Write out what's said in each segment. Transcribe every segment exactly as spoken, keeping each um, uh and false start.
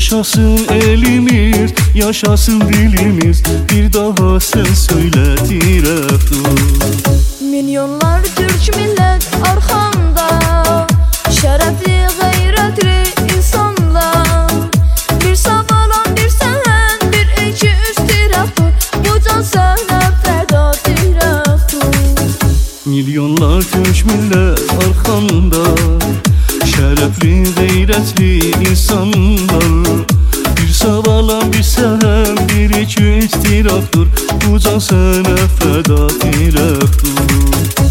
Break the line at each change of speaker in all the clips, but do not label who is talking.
Yaşasın elimiz, yaşasın dilimiz, bir daha sen söyle direk dur.
Milyonlar Türk millet arkamda, şerefli gayretli insanlar. Bir savalan bir sen, bir iki üç direk dur, bu can sana feda direk dur.
Milyonlar Türk millet arkanda, şerefli gayretli insanlar. Bir savalan bir sen, bir iki üç direk dur, bu can sana feda direk dur.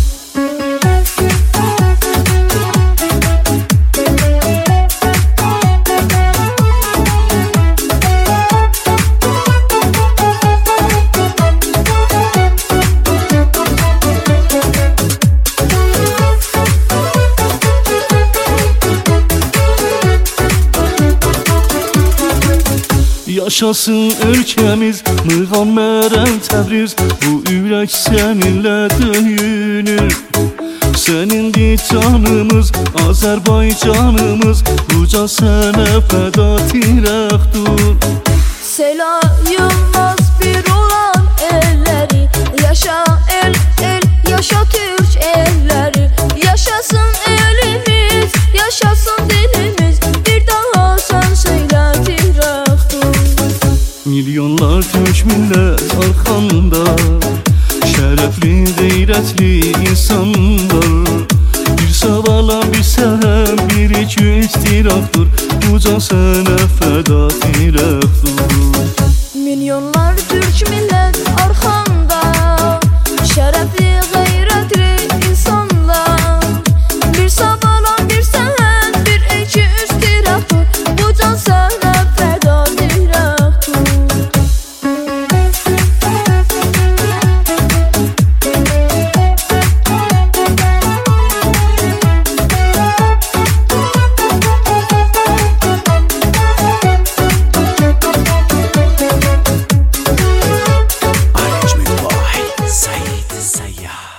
Yaşasın ülkemiz, Muğammerem Təbriz, bu ürək səninlə döyünür. Sənindir canımız, Azərbaycanımız, bu can sənə fəda dirək dur.
Selayılmaz bir olan elleri, yaşa el el, yaşa Türk elleri. Yaşasın elimiz, yaşasın dilimiz, bir daha sen söyle direk dur.
Milyonlar Türk millet arkanda, şerefli gayretli insanlar. Bir savalan bir sen, bir iki üç direk dur, bu can sana feda direk dur.
Milyonlar Türk millet arkamda, şerefli gayretli insanlar. Bir savalan bir sen, bir iki üç direk dur, bu can sana feda direk dur.
Arrangement by Said Sayyah.